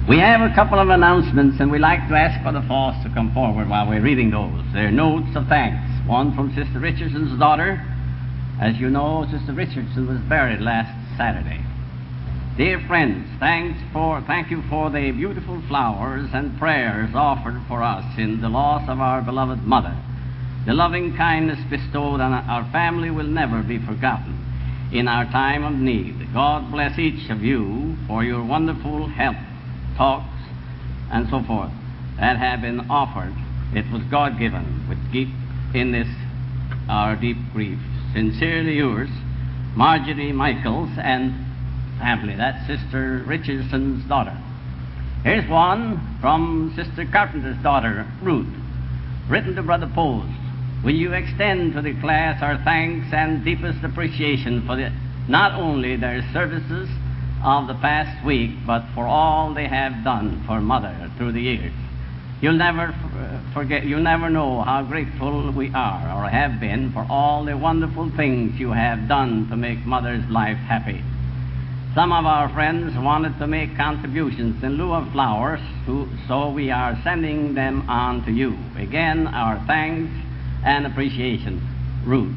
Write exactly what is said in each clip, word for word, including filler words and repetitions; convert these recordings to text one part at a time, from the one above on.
We have a couple of announcements, and we'd like to ask Brother Foss to come forward while we're reading those. They're notes of thanks. One from Sister Richardson's daughter. As you know, Sister Richardson was buried last Saturday. Dear friends, thanks for, thank you for the beautiful flowers and prayers offered for us in the loss of our beloved mother. The loving kindness bestowed on our family will never be forgotten in our time of need. God bless each of you for your wonderful help, talks, and so forth that have been offered. It was God-given with deep, in this our deep grief. Sincerely yours, Marjorie Michaels and family. That's Sister Richardson's daughter. Here's one from Sister Carpenter's daughter, Ruth, written to Brother Post. Will you extend to the class our thanks and deepest appreciation for the, not only their services of the past week, but for all they have done for Mother through the years. You'll never forget, you'll never know how grateful we are or have been for all the wonderful things you have done to make Mother's life happy. Some of our friends wanted to make contributions in lieu of flowers, so we are sending them on to you. Again, our thanks and appreciation. Ruth.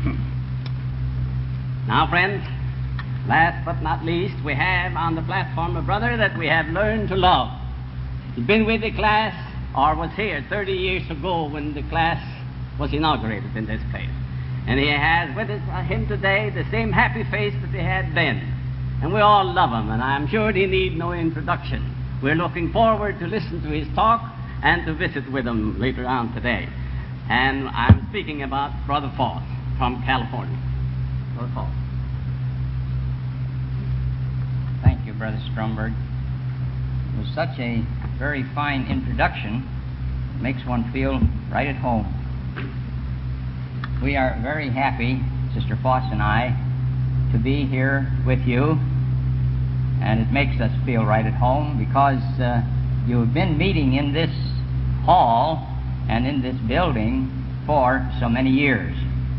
Now, friends, last but not least, we have on the platform a brother that we have learned to love. He's been with the class, or was here thirty years ago when the class was inaugurated in this place. And he has with him today the same happy face that he had then. And we all love him, and I'm sure he need no introduction. We're looking forward to listen to his talk and to visit with him later on today. And I'm speaking about Brother Foss from California. Brother Foss. Thank you, Brother Stromberg. It was such a very fine introduction. It makes one feel right at home. We are very happy, Sister Foss and I, to be here with you, and it makes us feel right at home because uh, you have been meeting in this hall and in this building for so many years.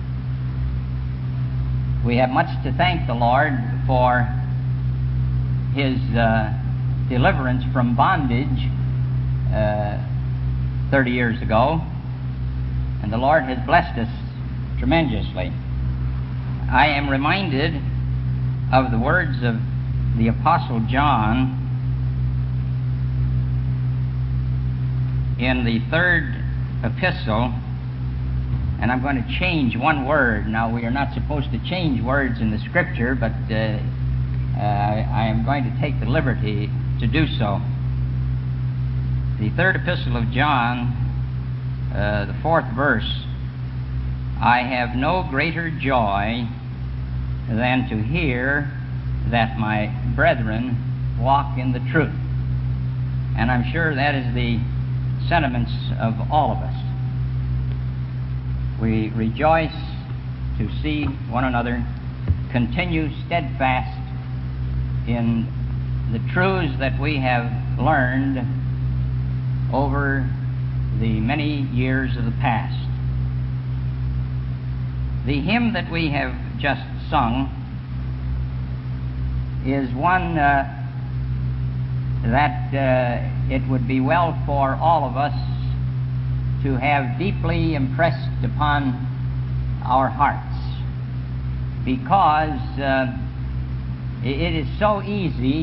We have much to thank the Lord for His uh, deliverance from bondage uh, thirty years ago, and the Lord has blessed us tremendously. I am reminded of the words of the Apostle John in the third epistle, and I'm going to change one word. Now, we are not supposed to change words in the Scripture, but uh, uh, I am going to take the liberty to do so. The third epistle of John, uh, the fourth verse, I have no greater joy than to hear that my brethren walk in the truth. And I'm sure that is the sentiments of all of us. We rejoice to see one another continue steadfast in the truths that we have learned over the many years of the past. The hymn that we have just sung is one uh, that uh, it would be well for all of us to have deeply impressed upon our hearts, because uh, it is so easy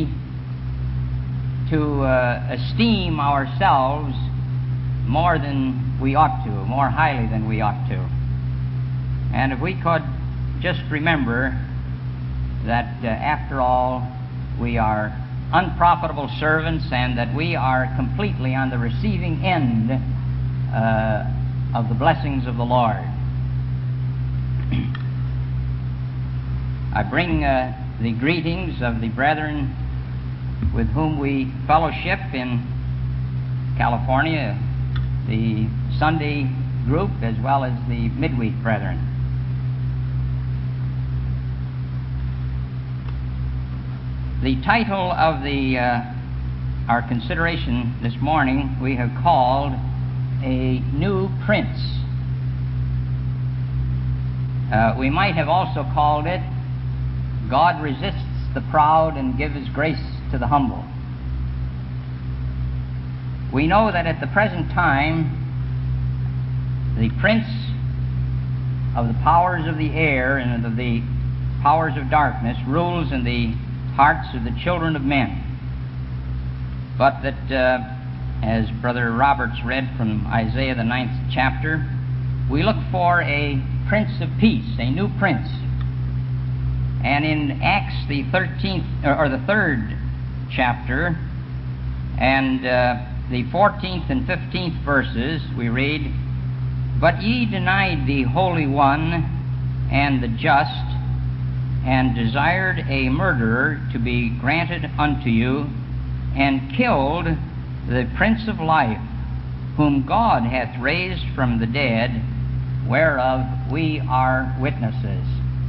to uh, esteem ourselves more than we ought to, more highly than we ought to. And if we could just remember that uh, after all we are unprofitable servants and that we are completely on the receiving end uh, of the blessings of the Lord. I bring uh, the greetings of the brethren with whom we fellowship in California, the Sunday group as well as the midweek brethren. The title of the uh, our consideration this morning we have called A New Prince. Uh, we might have also called it God Resists the Proud and Gives Grace to the Humble. we know that at the present time, the prince of the powers of the air and of the powers of darkness rules in the hearts of the children of men. But that, uh, as Brother Roberts read from Isaiah the ninth chapter, we look for a Prince of Peace, a new prince. And in Acts the thirteenth, or the third chapter, and uh, the fourteenth and fifteenth verses, we read, "But ye denied the Holy One and the just, and desired a murderer to be granted unto you, and killed the Prince of Life, whom God hath raised from the dead, whereof we are witnesses."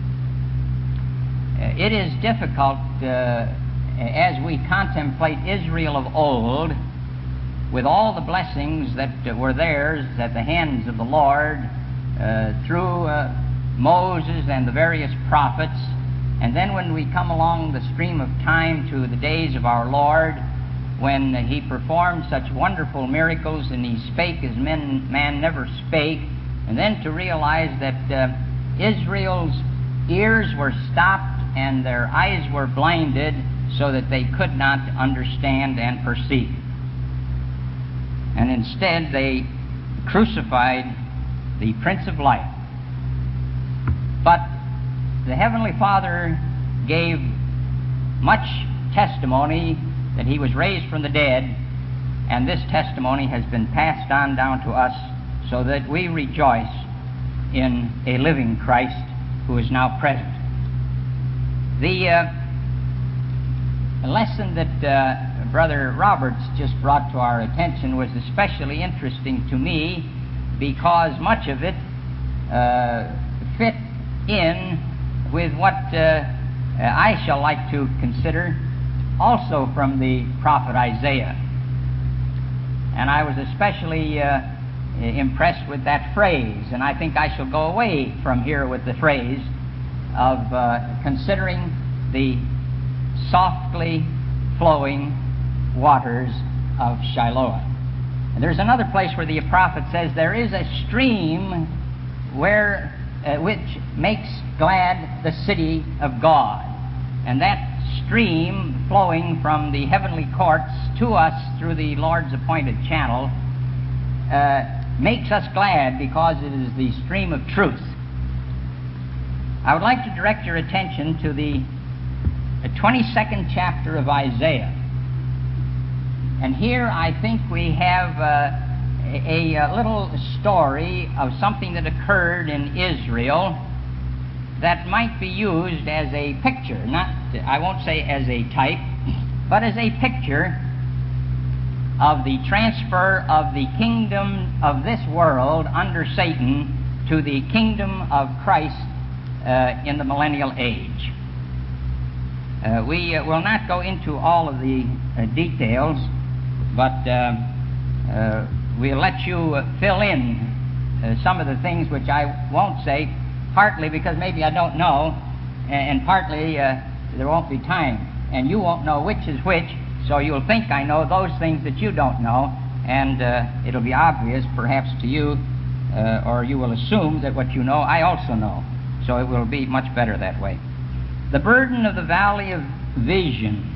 It is difficult, uh, as we contemplate Israel of old, with all the blessings that uh, were theirs at the hands of the Lord uh, through uh, Moses and the various prophets, and then when we come along the stream of time to the days of our Lord, when he performed such wonderful miracles and he spake as men, man never spake, and then to realize that uh, Israel's ears were stopped and their eyes were blinded so that they could not understand and perceive. And instead they crucified the Prince of Life. But the Heavenly Father gave much testimony that he was raised from the dead, and this testimony has been passed on down to us so that we rejoice in a living Christ who is now present. The uh, lesson that uh, Brother Roberts just brought to our attention was especially interesting to me because much of it uh, fit in with what uh, I shall like to consider also from the prophet Isaiah. And I was especially uh, impressed with that phrase, and I think I shall go away from here with the phrase of uh, considering the softly flowing waters of Shiloah. And there's another place where the prophet says there is a stream where uh, which makes glad the city of God. And that stream flowing from the heavenly courts to us through the Lord's appointed channel uh, makes us glad because it is the stream of truth. I would like to direct your attention to the twenty-second chapter of Isaiah. And here I think we have uh, a, a little story of something that occurred in Israel that might be used as a picture, not, I won't say as a type, but as a picture of the transfer of the kingdom of this world under Satan to the kingdom of Christ uh, in the millennial age. Uh, we uh, will not go into all of the uh, details, but uh, uh, we'll let you uh, fill in uh, some of the things which I won't say, partly because maybe I don't know, and partly uh, there won't be time, and you won't know which is which, so you'll think I know those things that you don't know, and uh, it'll be obvious perhaps to you, uh, or you will assume that what you know I also know, so it will be much better that way. The burden of the valley of vision.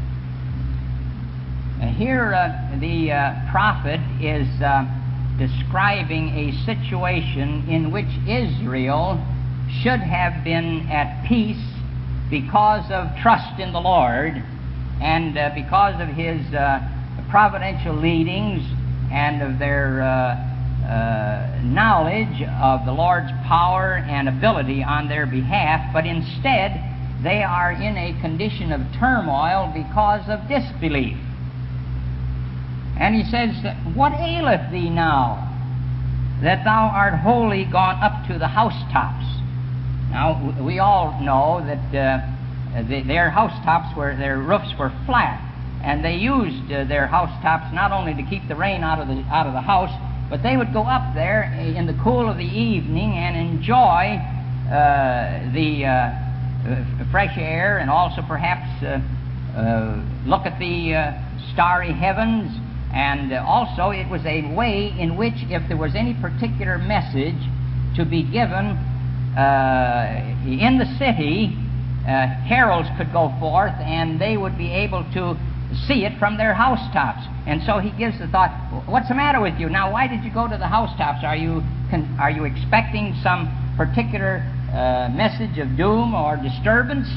Uh, here uh, the uh, prophet is uh, describing a situation in which Israel should have been at peace because of trust in the Lord and uh, because of his uh, providential leadings and of their uh, uh, knowledge of the Lord's power and ability on their behalf, but instead they are in a condition of turmoil because of disbelief. And he says, "What aileth thee now, that thou art wholly gone up to the housetops?" Now, we all know that uh, the, their housetops were, their roofs were flat, and they used uh, their housetops not only to keep the rain out of the out of the house, but they would go up there in the cool of the evening and enjoy uh, the uh, fresh air, and also perhaps uh, uh, look at the uh, starry heavens And uh, also it was a way in which, if there was any particular message to be given uh, in the city, uh, heralds could go forth and they would be able to see it from their housetops. And so he gives the thought, what's the matter with you? Now, why did you go to the housetops? Are you, con- are you expecting some particular uh, message of doom or disturbance?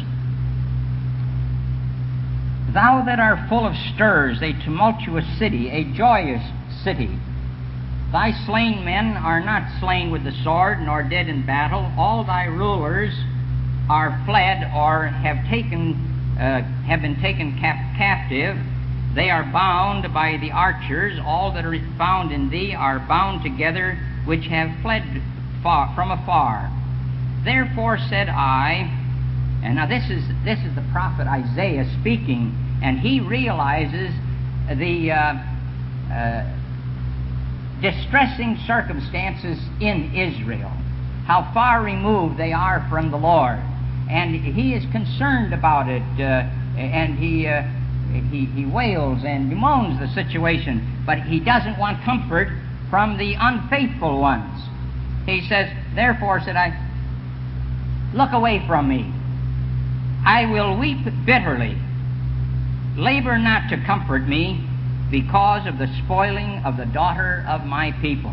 Thou that art full of stirs, a tumultuous city, a joyous city. Thy slain men are not slain with the sword, nor dead in battle. All thy rulers are fled or have taken, uh, have been taken cap- captive. They are bound by the archers. All that are found in thee are bound together, which have fled far, from afar. Therefore said I, and now this is this is the prophet Isaiah speaking, and he realizes the uh, uh, distressing circumstances in Israel, how far removed they are from the Lord, and he is concerned about it, uh, and he, uh, he he wails and bemoans the situation, but he doesn't want comfort from the unfaithful ones. He says, therefore said I, look away from me. I will weep bitterly. Labor not to comfort me because of the spoiling of the daughter of my people.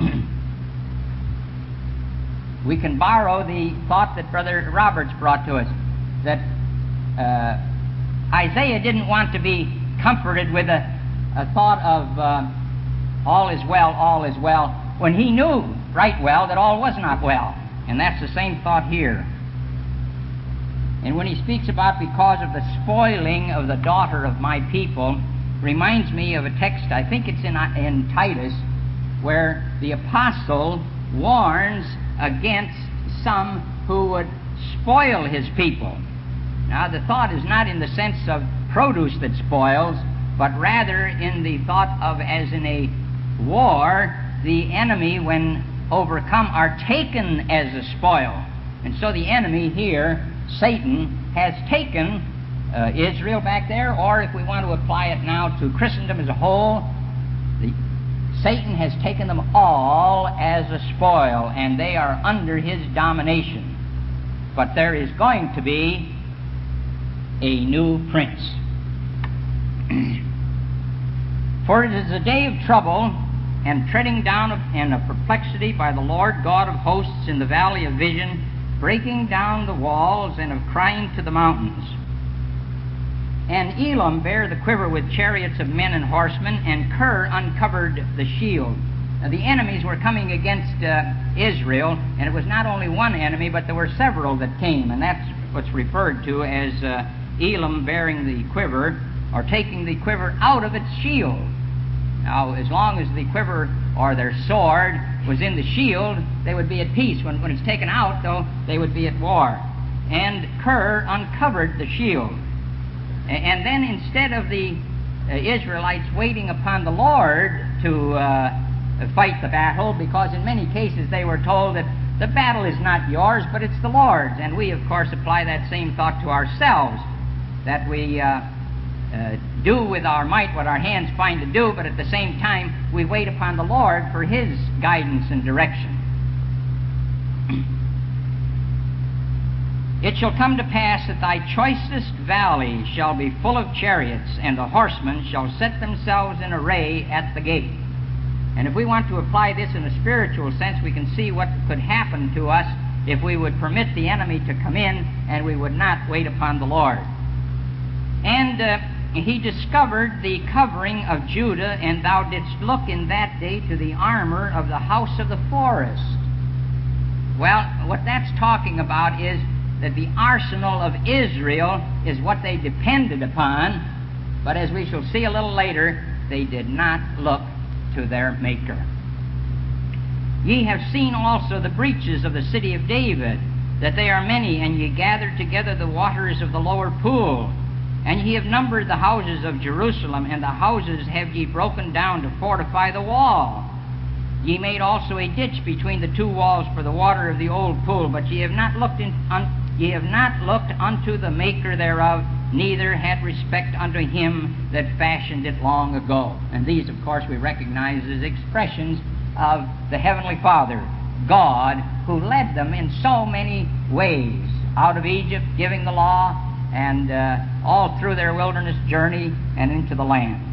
We can borrow the thought that Brother Roberts brought to us, that uh, Isaiah didn't want to be comforted with a, a thought of uh, all is well, all is well, when he knew right well that all was not well. And that's the same thought here. And when he speaks about because of the spoiling of the daughter of my people, reminds me of a text, I think it's in, in Titus, where the apostle warns against some who would spoil his people. Now, the thought is not in the sense of produce that spoils, but rather in the thought of, as in a war, the enemy, when overcome, are taken as a spoil. And so the enemy here, Satan, has taken uh, Israel back there, or if we want to apply it now to Christendom as a whole, the, Satan has taken them all as a spoil, and they are under his domination. But there is going to be a new prince. For it is a day of trouble and treading down of, and of perplexity by the Lord God of hosts in the valley of vision, breaking down the walls and of crying to the mountains. And Elam bare the quiver with chariots of men and horsemen, and Ker uncovered the shield. Now, the enemies were coming against uh, Israel, and it was not only one enemy, but there were several that came, and that's what's referred to as uh, Elam bearing the quiver, or taking the quiver out of its shield. Now, as long as the quiver or their sword was in the shield, they would be at peace. When, when it's taken out, though, they would be at war. And Ker uncovered the shield. And then instead of the uh, Israelites waiting upon the Lord to uh, fight the battle, because in many cases they were told that the battle is not yours, but it's the Lord's. And we, of course, apply that same thought to ourselves, that we uh, uh, do with our might what our hands find to do, but at the same time we wait upon the Lord for His guidance and direction. It shall come to pass that thy choicest valley shall be full of chariots, and the horsemen shall set themselves in array at the gate. And if we want to apply this in a spiritual sense, we can see what could happen to us if we would permit the enemy to come in and we would not wait upon the Lord. And uh, he discovered the covering of Judah, and thou didst look in that day to the armor of the house of the forest. Well, what that's talking about is that the arsenal of Israel is what they depended upon, but as we shall see a little later, they did not look to their Maker. Ye have seen also the breaches of the city of David, that they are many, and ye gathered together the waters of the lower pool. And ye have numbered the houses of Jerusalem, and the houses have ye broken down to fortify the wall. Ye made also a ditch between the two walls for the water of the old pool, but ye have not looked in, un, ye have not looked unto the Maker thereof, neither had respect unto him that fashioned it long ago. And these, of course, we recognize as expressions of the Heavenly Father, God, who led them in so many ways out of Egypt, giving the law, and uh, all through their wilderness journey and into the land.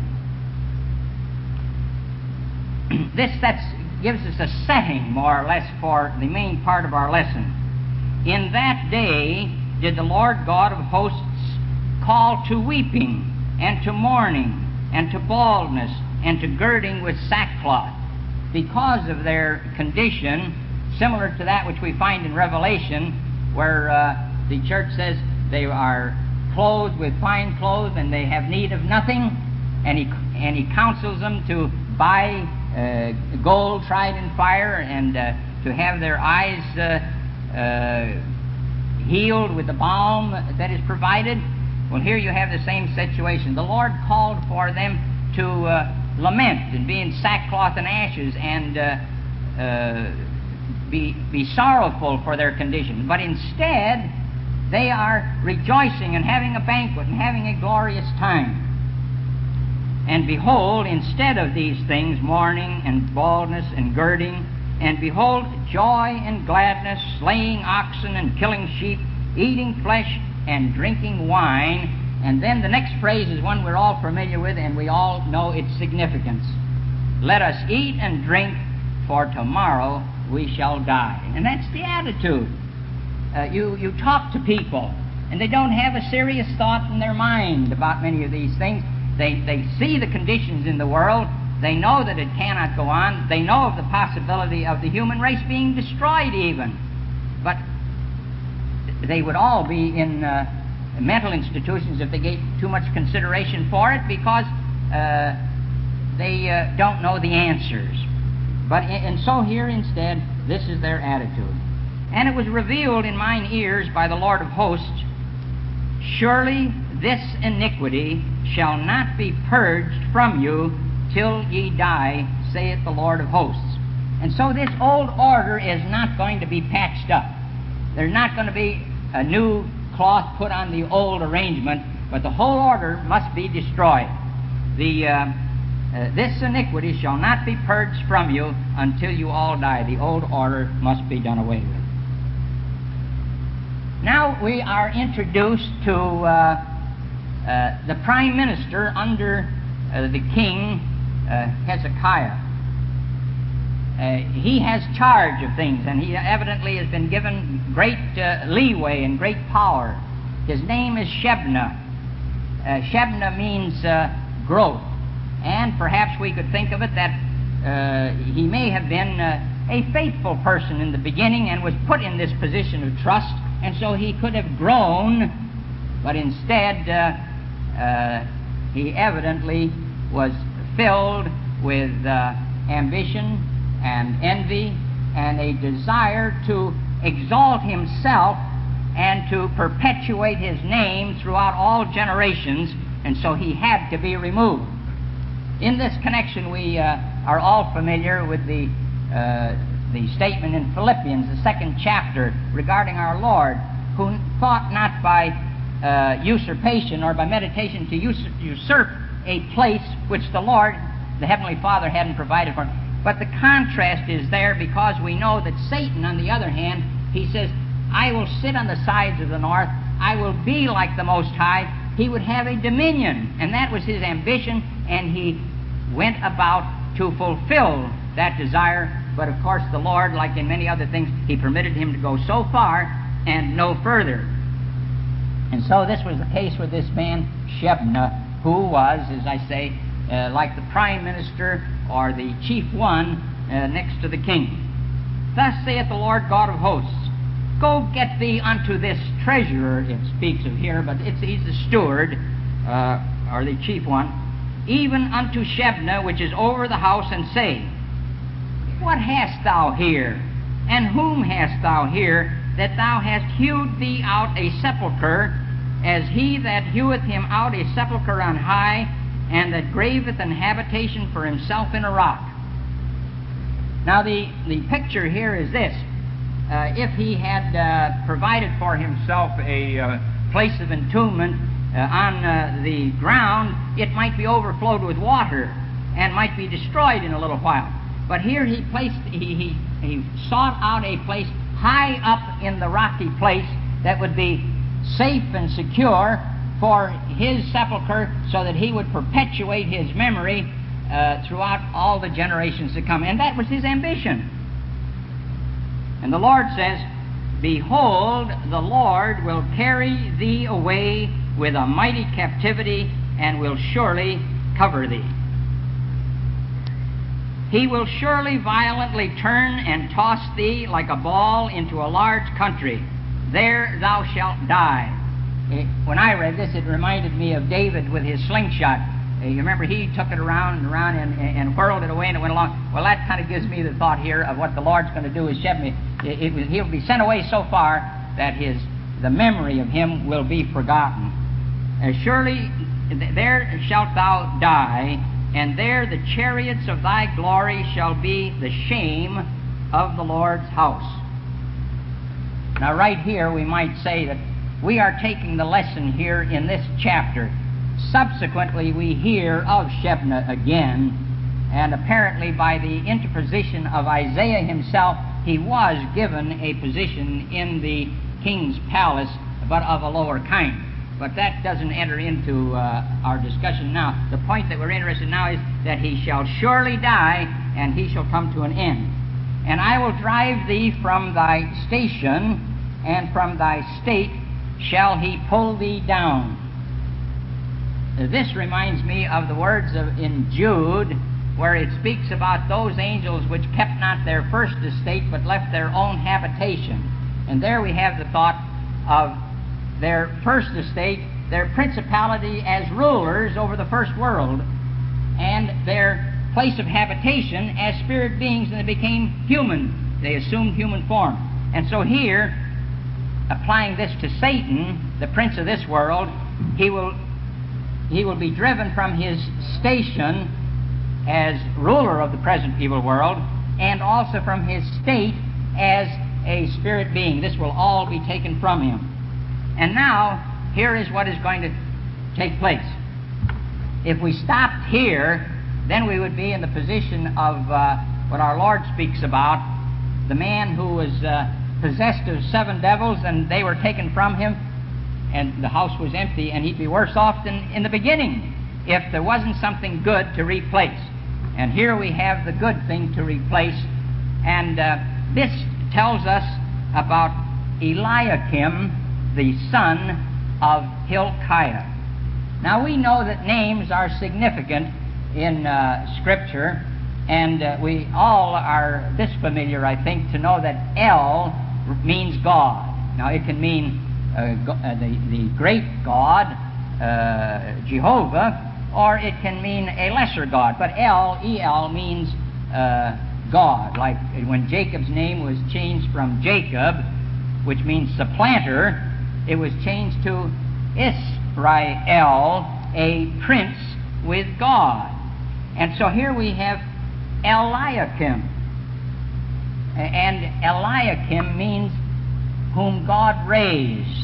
This that's, gives us a setting, more or less, for the main part of our lesson. In that day did the Lord God of hosts call to weeping, and to mourning, and to baldness, and to girding with sackcloth, because of their condition, similar to that which we find in Revelation, where uh, the church says they are clothed with fine clothes and they have need of nothing, and he, and he counsels them to buy uh, gold tried in fire, and uh, to have their eyes uh, uh, healed with the balm that is provided. Well, here you have the same situation. The Lord called for them to uh, lament and be in sackcloth and ashes and uh, uh, be, be sorrowful for their condition. But instead, they are rejoicing and having a banquet and having a glorious time. And behold, instead of these things, mourning and baldness and girding, and behold, joy and gladness, slaying oxen and killing sheep, eating flesh and drinking wine. And then the next phrase is one we're all familiar with, and we all know its significance. Let us eat and drink, for tomorrow we shall die. And that's the attitude. Uh, you, you talk to people, and they don't have a serious thought in their mind about many of these things. They, they see the conditions in the world. They know that it cannot go on. They know of the possibility of the human race being destroyed even. But they would all be in uh, mental institutions if they gave too much consideration for it, because uh, they uh, don't know the answers. But and so here instead, this is their attitude. And it was revealed in mine ears by the Lord of hosts, surely this iniquity shall not be purged from you till ye die, saith the Lord of hosts. And so this old order is not going to be patched up. There's not going to be a new cloth put on the old arrangement, but the whole order must be destroyed. The uh, uh, this iniquity shall not be purged from you until you all die. The old order must be done away with. Now we are introduced to uh, uh, the prime minister under uh, the king uh, Hezekiah. Uh, he has charge of things, and he evidently has been given great uh, leeway and great power. His name is Shebna. Uh, Shebna means uh, growth, and perhaps we could think of it that uh, he may have been uh, a faithful person in the beginning and was put in this position of trust, and so he could have grown, but instead uh, uh, he evidently was filled with uh, ambition and envy and a desire to exalt himself and to perpetuate his name throughout all generations, and so he had to be removed. In this connection, we uh, are all familiar with the uh, the statement in Philippians, the second chapter, regarding our Lord, who thought not by uh, usurpation or by meditation to usurp, usurp a place which the Lord, the Heavenly Father, hadn't provided for him. But the contrast is there, because we know that Satan, on the other hand, he says, I will sit on the sides of the north, I will be like the Most High. He would have a dominion, and that was his ambition, and he went about to fulfill that desire. But of course the Lord, like in many other things, he permitted him to go so far and no further. And so this was the case with this man Shebna, who was, as I say, uh, like the prime minister or the chief one uh, next to the king. Thus saith the Lord God of hosts, go get thee unto this treasurer, it speaks of here, but it's, he's the steward, uh, or the chief one, even unto Shebna, which is over the house, and say, what hast thou here? And whom hast thou here, that thou hast hewed thee out a sepulchre, as he that heweth him out a sepulchre on high, and that graveth an habitation for himself in a rock? Now the, the picture here is this. Uh, if he had uh, provided for himself a uh, place of entombment uh, on uh, the ground, it might be overflowed with water and might be destroyed in a little while. But here he placed, he, he, he sought out a place high up in the rocky place that would be safe and secure for his sepulcher, so that he would perpetuate his memory uh, throughout all the generations to come. And that was his ambition. And the Lord says, "Behold, the Lord will carry thee away with a mighty captivity, and will surely cover thee. He will surely violently turn and toss thee like a ball into a large country. There thou shalt die." When I read this, it reminded me of David with his slingshot. You remember, he took it around and around and, and whirled it away, and it went along. Well, that kind of gives me the thought here of what the Lord's going to do with Shebna. It, it, he'll be sent away so far that his the memory of him will be forgotten. Uh, surely there shalt thou die, and there the chariots of thy glory shall be the shame of the Lord's house. Now, right here, we might say that we are taking the lesson here in this chapter. Subsequently, we hear of Shebna again, and apparently by the interposition of Isaiah himself, he was given a position in the king's palace, but of a lower kind. But that doesn't enter into uh, our discussion now. The point that we're interested in now is that he shall surely die, and he shall come to an end. "And I will drive thee from thy station, and from thy state shall he pull thee down." This reminds me of the words of, in Jude, where it speaks about those angels which kept not their first estate, but left their own habitation. And there we have the thought of their first estate, their principality as rulers over the first world, and their place of habitation as spirit beings, and they became human. They assumed human form. And so here, applying this to Satan, the prince of this world, he will he will be driven from his station as ruler of the present evil world, and also from his state as a spirit being. This will all be taken from him. And now, here is what is going to take place. If we stopped here, then we would be in the position of uh, what our Lord speaks about, the man who was uh, possessed of seven devils, and they were taken from him, and the house was empty, and he'd be worse off than in the beginning if there wasn't something good to replace. And here we have the good thing to replace, and uh, this tells us about Eliakim, the son of Hilkiah. Now, we know that names are significant in uh, Scripture, and uh, we all are this familiar, I think, to know that El means God. Now, it can mean uh, go, uh, the, the great God, uh, Jehovah, or it can mean a lesser God. But El, E L, means uh, God. Like when Jacob's name was changed from Jacob, which means supplanter, it was changed to Israel, a prince with God. And so here we have Eliakim. And Eliakim means whom God raised.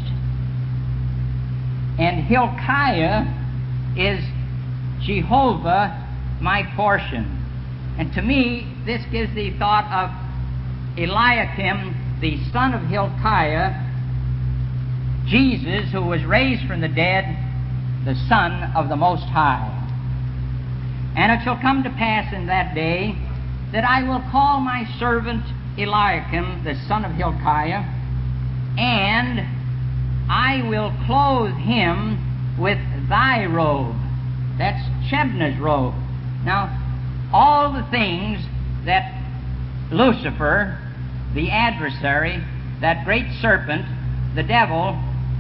And Hilkiah is Jehovah my portion. And to me, this gives the thought of Eliakim, the son of Hilkiah, Jesus, who was raised from the dead, the Son of the Most High. "And it shall come to pass in that day that I will call my servant Eliakim, the son of Hilkiah, and I will clothe him with thy robe." That's Shebna's robe. Now, all the things that Lucifer, the adversary, that great serpent, the devil,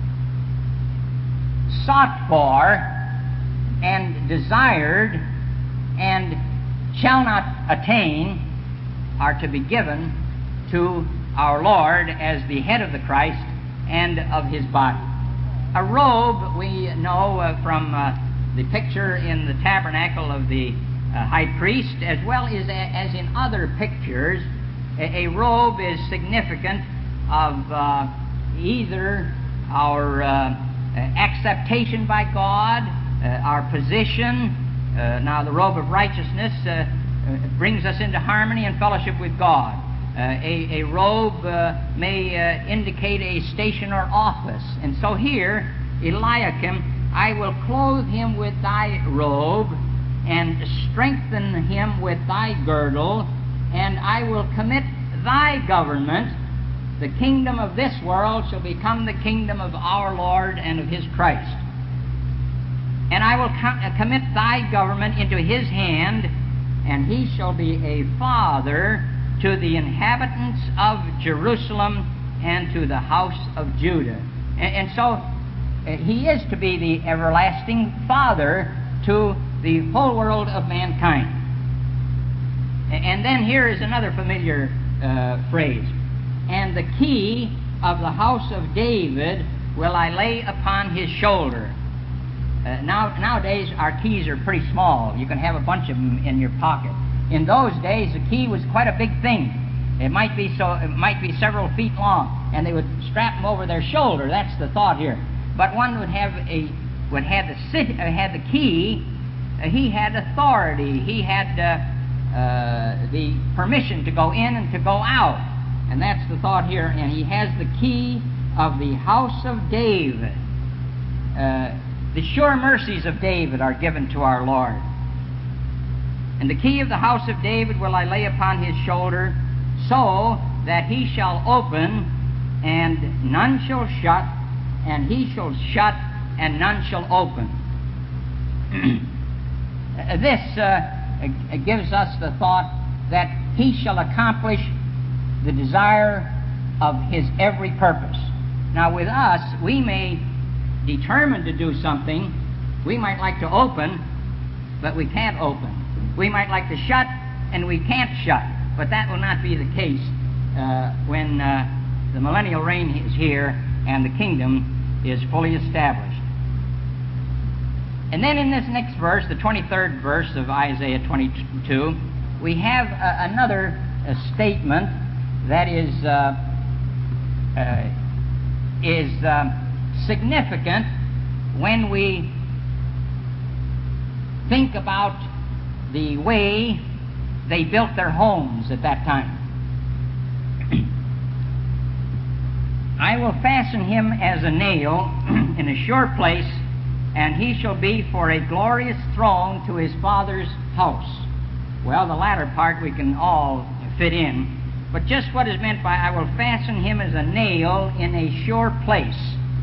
sought for and desired and shall not attain are to be given to our Lord as the head of the Christ and of his body. A robe, we know uh, from uh, the picture in the tabernacle of the uh, high priest, as well as, as in other pictures, a, a robe is significant of uh, either our uh, acceptation by God, uh, our position. Uh, now, the robe of righteousness uh, uh, brings us into harmony and fellowship with God. Uh, a, a robe uh, may uh, indicate a station or office. And so here, Eliakim, I will clothe him with thy robe and strengthen him with thy girdle, and I will commit thy government. The kingdom of this world shall become the kingdom of our Lord and of his Christ. And I will com- commit thy government into his hand, and he shall be a father to the inhabitants of Jerusalem and to the house of Judah. And, and so uh, he is to be the everlasting father to the whole world of mankind. And then here is another familiar uh, phrase. And the key of the house of David will I lay upon his shoulder. Uh, now, nowadays, our keys are pretty small. You can have a bunch of them in your pocket. In those days, the key was quite a big thing. It might be so. It might be several feet long, and they would strap them over their shoulder. That's the thought here. But one would have a would have the uh, had the key. Uh, he had authority. He had uh, uh, the permission to go in and to go out, and that's the thought here. And he has the key of the house of David. Uh, The sure mercies of David are given to our Lord. And the key of the house of David will I lay upon his shoulder, so that he shall open, and none shall shut, and he shall shut, and none shall open. This uh, gives us the thought that he shall accomplish the desire of his every purpose. Now with us, we may determined to do something. We might like to open, but we can't open. We might like to shut, and we can't shut. But that will not be the case uh, when uh, the millennial reign is here and the kingdom is fully established. And then in this next verse, the twenty-third verse of Isaiah twenty-two, we have uh, another uh, statement that is uh, uh, is uh, significant when we think about the way they built their homes at that time. I will fasten him as a nail in a sure place, and he shall be for a glorious throne to his father's house. Well, the latter part we can all fit in, but just what is meant by I will fasten him as a nail in a sure place.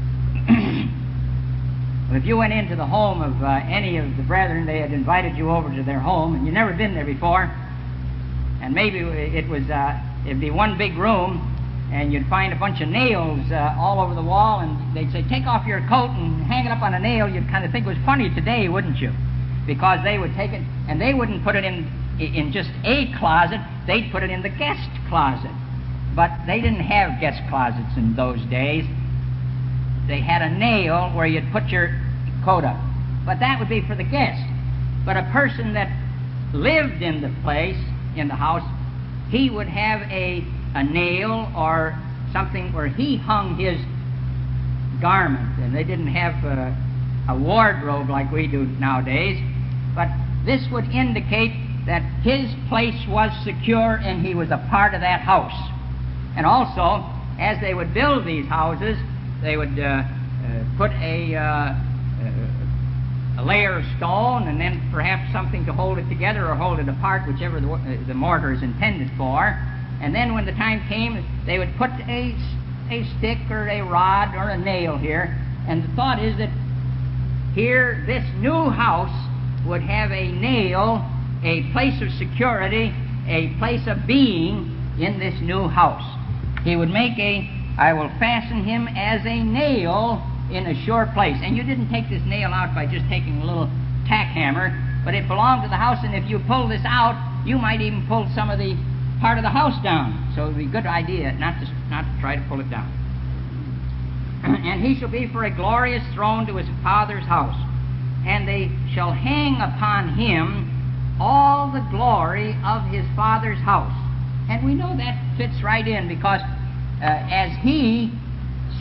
Well, if you went into the home of uh, any of the brethren, they had invited you over to their home, and you'd never been there before, and maybe it was uh, it'd be one big room, and you'd find a bunch of nails uh, all over the wall, and they'd say, take off your coat and hang it up on a nail. You'd kind of think it was funny today, wouldn't you? Because they would take it, and they wouldn't put it in in just a closet. They'd put it in the guest closet. But they didn't have guest closets in those days. They had a nail where you'd put your coat up. But that would be for the guest. But a person that lived in the place, in the house, he would have a, a nail or something where he hung his garment. And they didn't have a, a wardrobe like we do nowadays. But this would indicate that his place was secure and he was a part of that house. And also, as they would build these houses, they would uh, uh, put a, uh, uh, a layer of stone and then perhaps something to hold it together or hold it apart, whichever the, uh, the mortar is intended for. And then when the time came, they would put a, a stick or a rod or a nail here. And the thought is that here, this new house would have a nail, a place of security, a place of being in this new house. He would make a I will fasten him as a nail in a sure place. And you didn't take this nail out by just taking a little tack hammer, but it belonged to the house, and if you pull this out, you might even pull some of the part of the house down. So it would be a good idea not to, not to try to pull it down. And he shall be for a glorious throne to his father's house, and they shall hang upon him all the glory of his father's house. And we know that fits right in because Uh, as he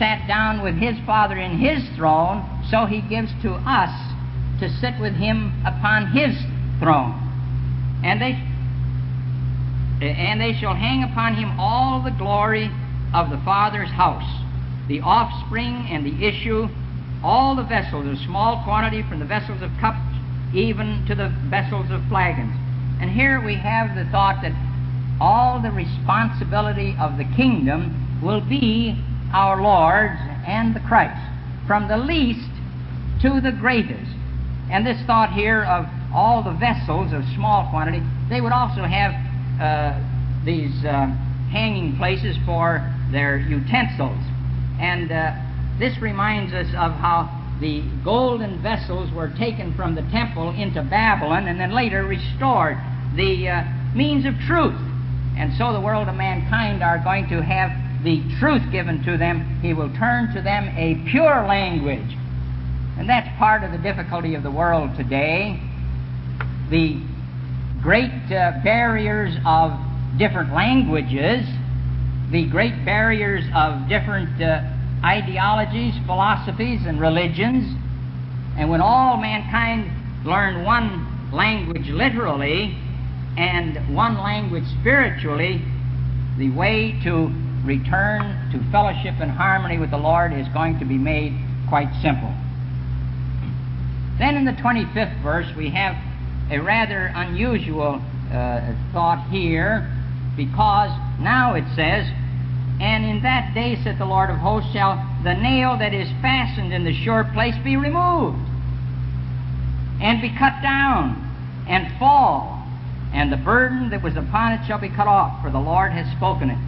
sat down with his Father in his throne, so he gives to us to sit with him upon his throne. And they, and they shall hang upon him all the glory of the Father's house, the offspring and the issue, all the vessels of small quantity, from the vessels of cups even to the vessels of flagons. And here we have the thought that all the responsibility of the kingdom will be our Lord's and the Christ, from the least to the greatest. And this thought here of all the vessels of small quantity, they would also have uh, these uh, hanging places for their utensils. And uh, this reminds us of how the golden vessels were taken from the temple into Babylon and then later restored, the uh, means of truth. And so the world of mankind are going to have the truth given to them. He will turn to them a pure language. And that's part of the difficulty of the world today. The great uh, barriers of different languages, the great barriers of different uh, ideologies, philosophies, and religions. And when all mankind learn one language literally and one language spiritually, the way to return to fellowship and harmony with the Lord is going to be made quite simple. Then in the twenty-fifth verse we have a rather unusual uh, thought here, because now it says, "And in that day, saith the Lord of hosts, shall the nail that is fastened in the sure place be removed, and be cut down, and fall, and the burden that was upon it shall be cut off, for the Lord has spoken it."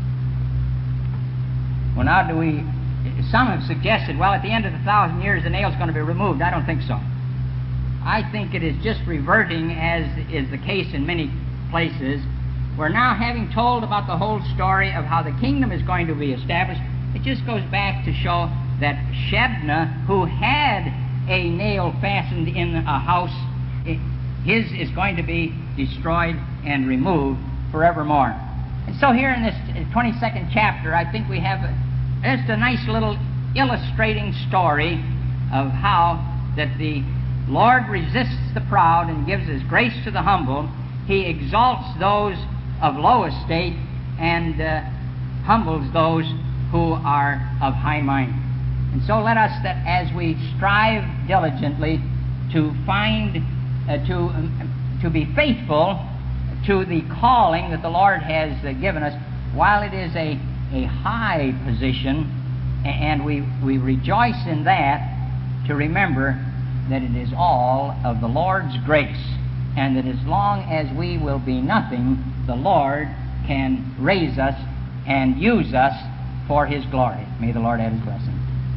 Well, now do we... Some have suggested, well, at the end of the thousand years, the nail's going to be removed. I don't think so. I think it is just reverting, as is the case in many places. We're now having told about the whole story of how the kingdom is going to be established. It just goes back to show that Shebna, who had a nail fastened in a house, his is going to be destroyed and removed forevermore. And so here in this twenty-second chapter, I think we have just a nice little illustrating story of how that the Lord resists the proud and gives His grace to the humble. He exalts those of low estate and uh, humbles those who are of high mind. And so let us, that as we strive diligently to find, uh, to, um, to be faithful to the calling that the Lord has uh, given us, while it is a, a high position, and we, we rejoice in that, to remember that it is all of the Lord's grace, and that as long as we will be nothing, the Lord can raise us and use us for His glory. May the Lord add His blessing.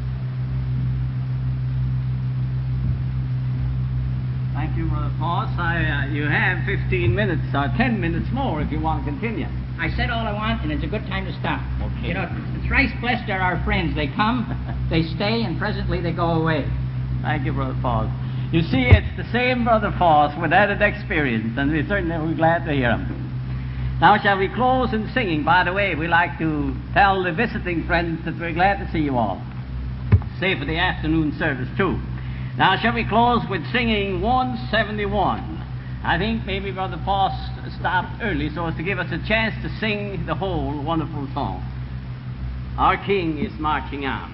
Thank you, Brother Foss. I, uh, you have fifteen minutes, or ten minutes more if you want to continue. I said all I want, and it's a good time to stop. Okay. You know, thrice blessed are our friends. They come, they stay, and presently they go away. Thank you, Brother Foss. You see, it's the same Brother Foss with added experience, and we certainly are glad to hear him. Now, shall we close in singing? By the way, we like to tell the visiting friends that we're glad to see you all. Say for the afternoon service, too. Now, shall we close with singing one seventy-one? I think maybe Brother Foss stopped early so as to give us a chance to sing the whole wonderful song. Our King is marching on.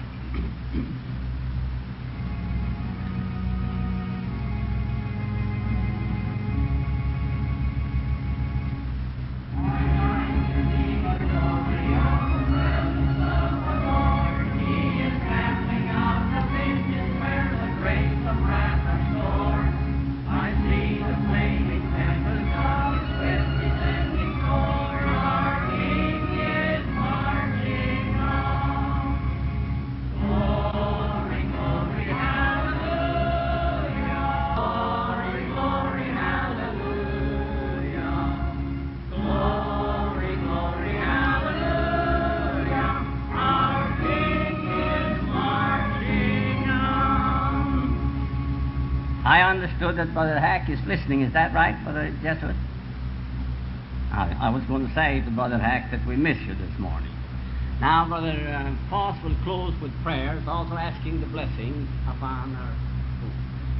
I understood that Brother Hack is listening. Is that right, Brother Jesuit? I, I was going to say to Brother Hack that we miss you this morning. Now, Brother uh, Foss will close with prayers, also asking the blessing upon our food.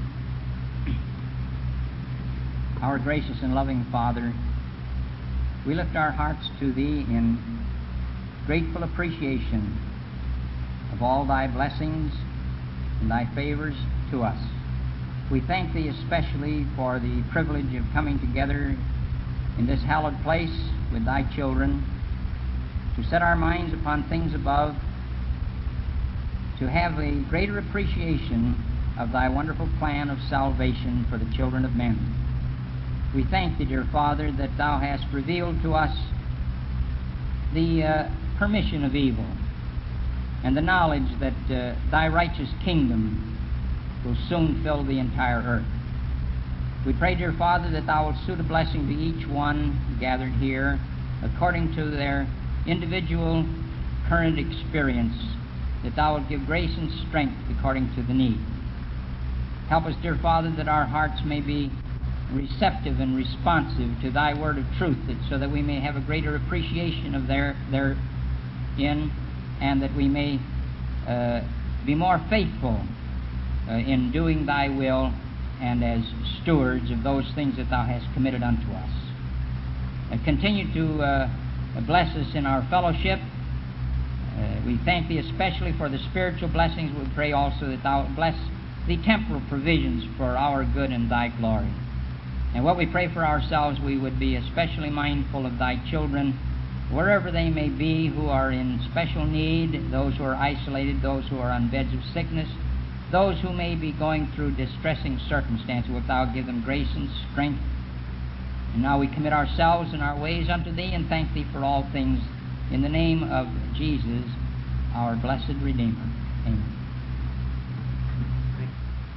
Our gracious and loving Father, we lift our hearts to Thee in grateful appreciation of all Thy blessings and Thy favors to us. We thank Thee especially for the privilege of coming together in this hallowed place with Thy children, to set our minds upon things above, to have a greater appreciation of Thy wonderful plan of salvation for the children of men. We thank Thee, dear Father, that Thou hast revealed to us the uh, permission of evil and the knowledge that uh, Thy righteous kingdom will soon fill the entire earth. We pray, dear Father, that Thou wilt suit a blessing to each one gathered here according to their individual current experience, that Thou wilt give grace and strength according to the need. Help us, dear Father, that our hearts may be receptive and responsive to Thy word of truth, that so that we may have a greater appreciation of their therein, and that we may uh, be more faithful uh, in doing Thy will and as stewards of those things that Thou hast committed unto us. Uh, continue to uh, bless us in our fellowship. Uh, we thank Thee especially for the spiritual blessings. We pray also that Thou bless the temporal provisions for our good and Thy glory. And what we pray for ourselves, we would be especially mindful of Thy children, wherever they may be, who are in special need, those who are isolated, those who are on beds of sickness, those who may be going through distressing circumstances. Wilt Thou give them grace and strength? And now we commit ourselves and our ways unto Thee, and thank Thee for all things, in the name of Jesus, our blessed Redeemer. Amen.